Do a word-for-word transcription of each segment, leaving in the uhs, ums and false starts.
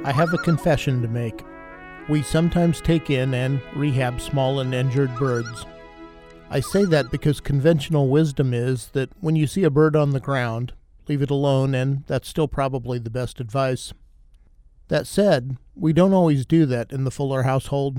I have a confession to make. We sometimes take in and rehab small and injured birds. I say that because conventional wisdom is that when you see a bird on the ground, leave it alone, and that's still probably the best advice. That said, we don't always do that in the Fuller household.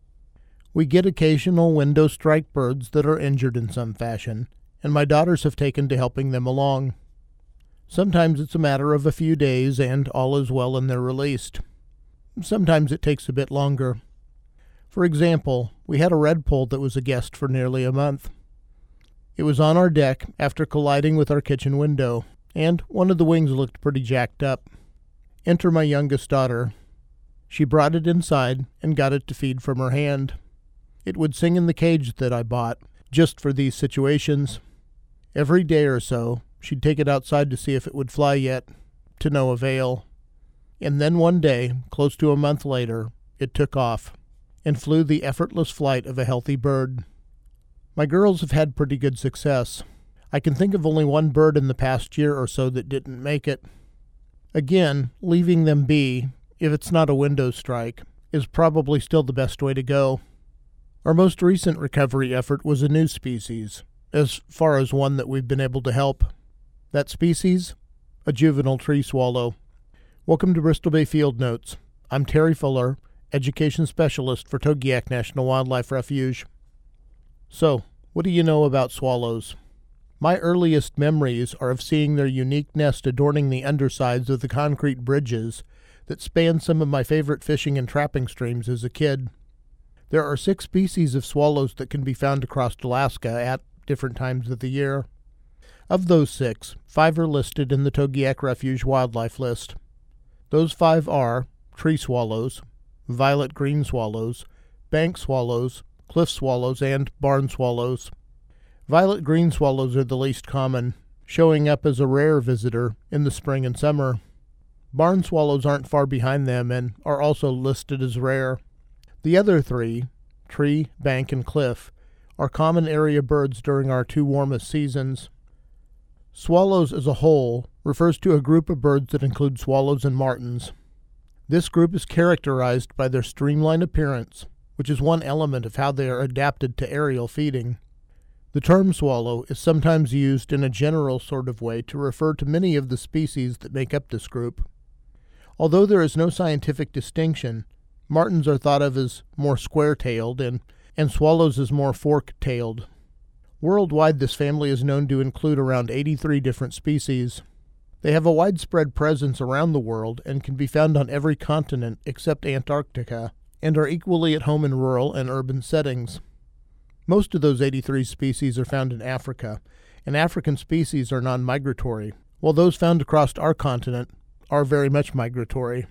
We get occasional window strike birds that are injured in some fashion, and my daughters have taken to helping them along. Sometimes it's a matter of a few days and all is well and they're released. Sometimes it takes a bit longer. For example, we had a redpoll that was a guest for nearly a month. It was on our deck after colliding with our kitchen window, and one of the wings looked pretty jacked up. Enter my youngest daughter. She brought it inside and got it to feed from her hand. It would sing in the cage that I bought, just for these situations. Every day or so, she'd take it outside to see if it would fly yet, to no avail. And then one day, close to a month later, it took off, and flew the effortless flight of a healthy bird. My girls have had pretty good success. I can think of only one bird in the past year or so that didn't make it. Again, leaving them be, if it's not a window strike, is probably still the best way to go. Our most recent recovery effort was a new species, as far as one that we've been able to help. That species? A juvenile tree swallow. Welcome to Bristol Bay Field Notes. I'm Terry Fuller, Education Specialist for Togiak National Wildlife Refuge. So, what do you know about swallows? My earliest memories are of seeing their unique nest adorning the undersides of the concrete bridges that span some of my favorite fishing and trapping streams as a kid. There are six species of swallows that can be found across Alaska at different times of the year. Of those six, five are listed in the Togiak Refuge Wildlife List. Those five are tree swallows, violet green swallows, bank swallows, cliff swallows, and barn swallows. Violet green swallows are the least common, showing up as a rare visitor in the spring and summer. Barn swallows aren't far behind them and are also listed as rare. The other three, tree, bank, and cliff, are common area birds during our two warmest seasons. Swallows as a whole refers to a group of birds that include swallows and martins. This group is characterized by their streamlined appearance, which is one element of how they are adapted to aerial feeding. The term swallow is sometimes used in a general sort of way to refer to many of the species that make up this group. Although there is no scientific distinction, martins are thought of as more square-tailed and, and swallows as more fork-tailed. Worldwide, this family is known to include around eighty-three different species. They have a widespread presence around the world and can be found on every continent except Antarctica, and are equally at home in rural and urban settings. Most of those eighty-three species are found in Africa, and African species are non-migratory, while those found across our continent are very much migratory.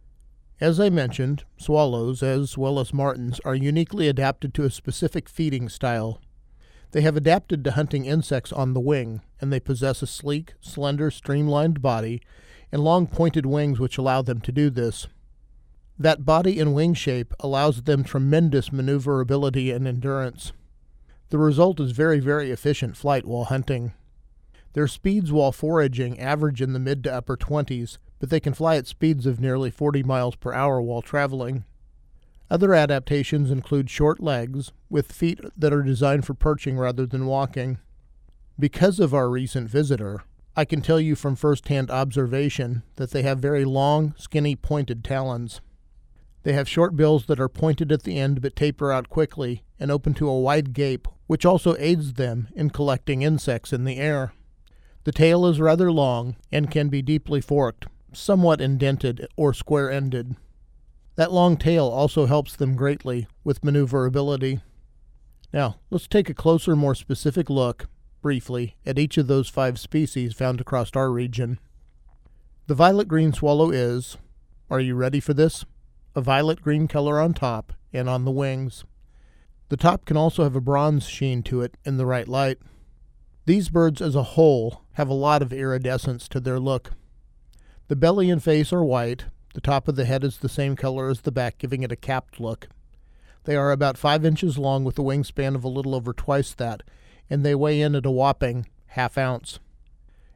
As I mentioned, swallows, as well as martins, are uniquely adapted to a specific feeding style. They have adapted to hunting insects on the wing, and they possess a sleek, slender, streamlined body and long pointed wings which allow them to do this. That body and wing shape allows them tremendous maneuverability and endurance. The result is very, very efficient flight while hunting. Their speeds while foraging average in the mid to upper twenties, but they can fly at speeds of nearly forty miles per hour while traveling. Other adaptations include short legs, with feet that are designed for perching rather than walking. Because of our recent visitor, I can tell you from first-hand observation that they have very long, skinny, pointed talons. They have short bills that are pointed at the end but taper out quickly and open to a wide gape, which also aids them in collecting insects in the air. The tail is rather long and can be deeply forked, somewhat indented or square-ended. That long tail also helps them greatly with maneuverability. Now, let's take a closer, more specific look, briefly, at each of those five species found across our region. The violet green swallow is, are you ready for this? A violet green color on top and on the wings. The top can also have a bronze sheen to it in the right light. These birds as a whole have a lot of iridescence to their look. The belly and face are white. The top of the head is the same color as the back, giving it a capped look. They are about five inches long with a wingspan of a little over twice that, and they weigh in at a whopping half ounce.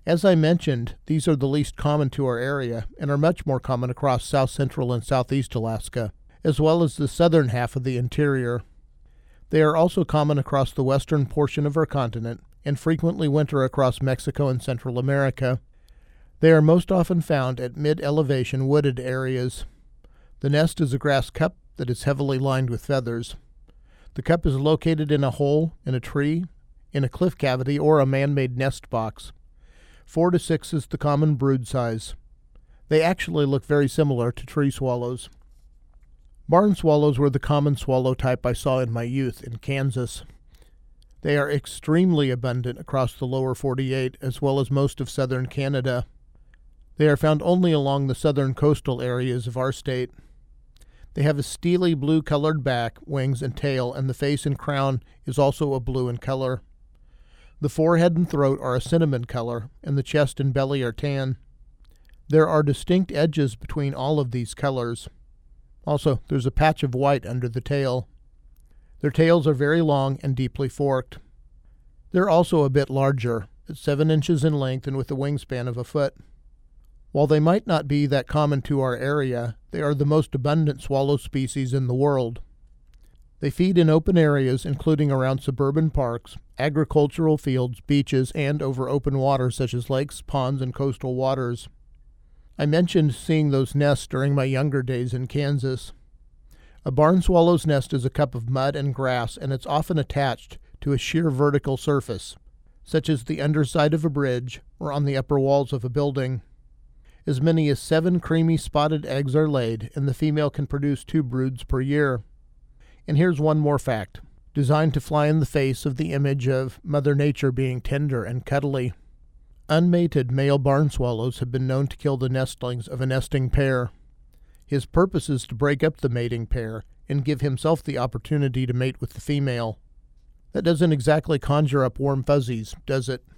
As I mentioned, these are the least common to our area and are much more common across south central and southeast Alaska, as well as the southern half of the interior. They are also common across the western portion of our continent and frequently winter across Mexico and Central America. They are most often found at mid-elevation wooded areas. The nest is a grass cup that is heavily lined with feathers. The cup is located in a hole in a tree, in a cliff cavity, or a man-made nest box. Four to six is the common brood size. They actually look very similar to tree swallows. Barn swallows were the common swallow type I saw in my youth in Kansas. They are extremely abundant across the lower forty-eight as well as most of southern Canada. They are found only along the southern coastal areas of our state. They have a steely blue-colored back, wings, and tail, and the face and crown is also a blue in color. The forehead and throat are a cinnamon color, and the chest and belly are tan. There are distinct edges between all of these colors. Also, there's a patch of white under the tail. Their tails are very long and deeply forked. They're also a bit larger, at seven inches in length and with a wingspan of a foot. While they might not be that common to our area, they are the most abundant swallow species in the world. They feed in open areas, including around suburban parks, agricultural fields, beaches, and over open water such as lakes, ponds, and coastal waters. I mentioned seeing those nests during my younger days in Kansas. A barn swallow's nest is a cup of mud and grass, and it's often attached to a sheer vertical surface, such as the underside of a bridge or on the upper walls of a building. As many as seven creamy spotted eggs are laid, and the female can produce two broods per year. And here's one more fact, designed to fly in the face of the image of Mother Nature being tender and cuddly. Unmated male barn swallows have been known to kill the nestlings of a nesting pair. His purpose is to break up the mating pair and give himself the opportunity to mate with the female. That doesn't exactly conjure up warm fuzzies, does it?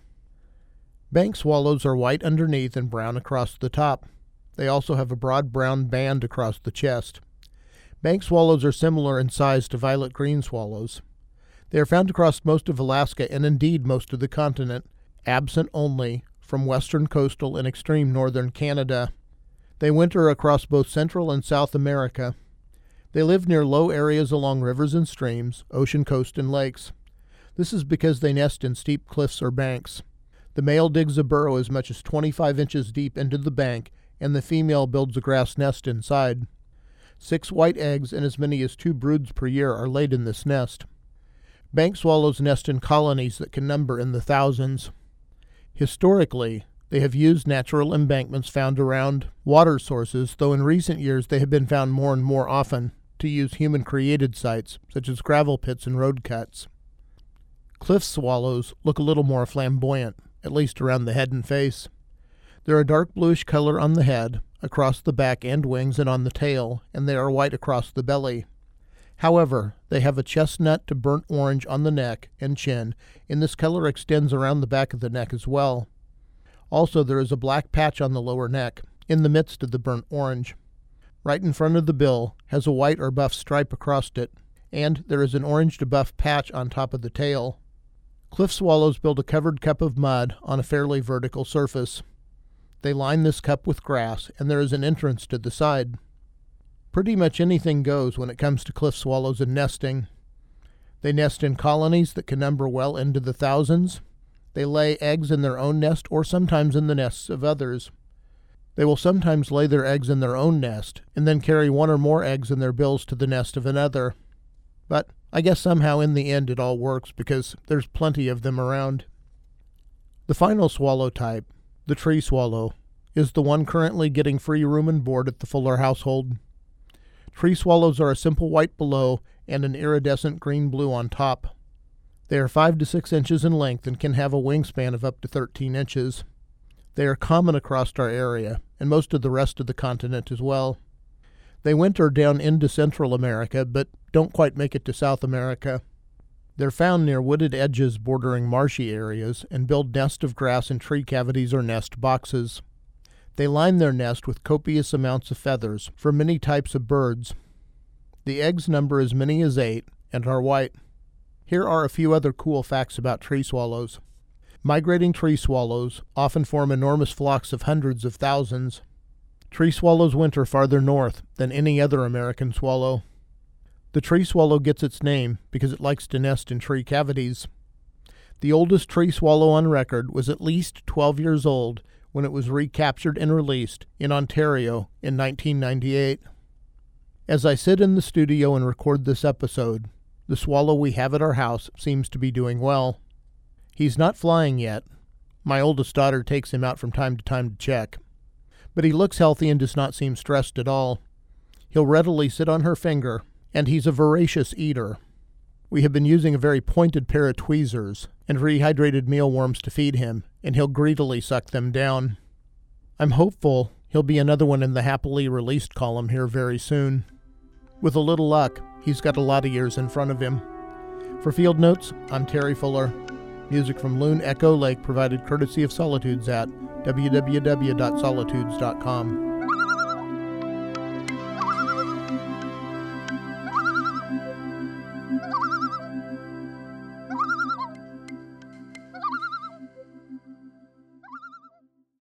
Bank swallows are white underneath and brown across the top. They also have a broad brown band across the chest. Bank swallows are similar in size to violet-green swallows. They are found across most of Alaska and indeed most of the continent, absent only from western coastal and extreme northern Canada. They winter across both Central and South America. They live near low areas along rivers and streams, ocean coast, and lakes. This is because they nest in steep cliffs or banks. The male digs a burrow as much as twenty-five inches deep into the bank, and the female builds a grass nest inside. Six white eggs and as many as two broods per year are laid in this nest. Bank swallows nest in colonies that can number in the thousands. Historically, they have used natural embankments found around water sources, though in recent years they have been found more and more often to use human-created sites, such as gravel pits and road cuts. Cliff swallows look a little more flamboyant, at least around the head and face. They're a dark bluish color on the head, across the back and wings, and on the tail, and they are white across the belly. However, they have a chestnut to burnt orange on the neck and chin, and this color extends around the back of the neck as well. Also, there is a black patch on the lower neck, in the midst of the burnt orange. Right in front of the bill has a white or buff stripe across it, and there is an orange to buff patch on top of the tail. Cliff swallows build a covered cup of mud on a fairly vertical surface. They line this cup with grass, and there is an entrance to the side. Pretty much anything goes when it comes to cliff swallows and nesting. They nest in colonies that can number well into the thousands. They lay eggs in their own nest or sometimes in the nests of others. They will sometimes lay their eggs in their own nest and then carry one or more eggs in their bills to the nest of another. But I guess somehow in the end it all works because there's plenty of them around. The final swallow type, the tree swallow, is the one currently getting free room and board at the Fuller household. Tree swallows are a simple white below and an iridescent green-blue on top. They are five to six inches in length and can have a wingspan of up to thirteen inches. They are common across our area, and most of the rest of the continent as well. They winter down into Central America, but don't quite make it to South America. They're found near wooded edges bordering marshy areas and build nests of grass in tree cavities or nest boxes. They line their nest with copious amounts of feathers from many types of birds. The eggs number as many as eight and are white. Here are a few other cool facts about tree swallows. Migrating tree swallows often form enormous flocks of hundreds of thousands. Tree swallows winter farther north than any other American swallow. The tree swallow gets its name because it likes to nest in tree cavities. The oldest tree swallow on record was at least twelve years old when it was recaptured and released in Ontario in nineteen ninety-eight. As I sit in the studio and record this episode, the swallow we have at our house seems to be doing well. He's not flying yet. My oldest daughter takes him out from time to time to check. But he looks healthy and does not seem stressed at all. He'll readily sit on her finger, and he's a voracious eater. We have been using a very pointed pair of tweezers and rehydrated mealworms to feed him, and he'll greedily suck them down. I'm hopeful he'll be another one in the happily released column here very soon. With a little luck, he's got a lot of years in front of him. For Field Notes, I'm Terry Fuller. Music from Loon Echo Lake provided courtesy of Solitudes at w w w dot solitudes dot com.